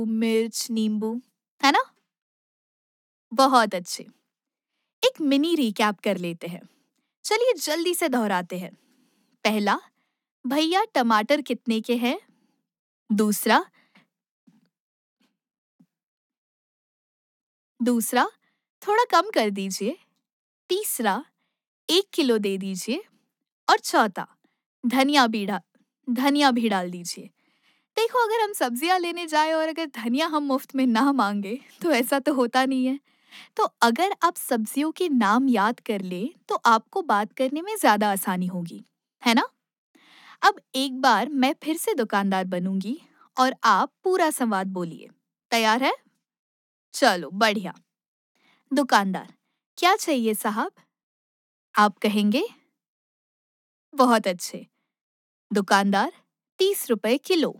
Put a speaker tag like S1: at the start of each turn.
S1: मिर्च, नींबू, है ना? बहुत अच्छे। एक मिनी रिकैप कर लेते हैं। चलिए जल्दी से दोहराते हैं। पहला, भैया टमाटर कितने के हैं? दूसरा दूसरा, थोड़ा कम कर दीजिए। तीसरा, 1 किलो दे दीजिए। और चौथा, धनिया भी डा धनिया भी डाल दीजिए। देखो, अगर हम सब्जियाँ लेने जाएँ और अगर धनिया हम मुफ्त में ना माँगे, तो ऐसा तो होता नहीं है। तो अगर आप सब्जियों के नाम याद कर लें, तो आपको बात करने में ज़्यादा आसानी होगी, है ना? अब एक बार मैं फिर से दुकानदार बनूँगी और आप पूरा संवाद बोलिए। तैयार है? चलो बढ़िया। दुकानदार, क्या चाहिए साहब? आप कहेंगे, बहुत अच्छे। दुकानदार, 30 रुपए किलो।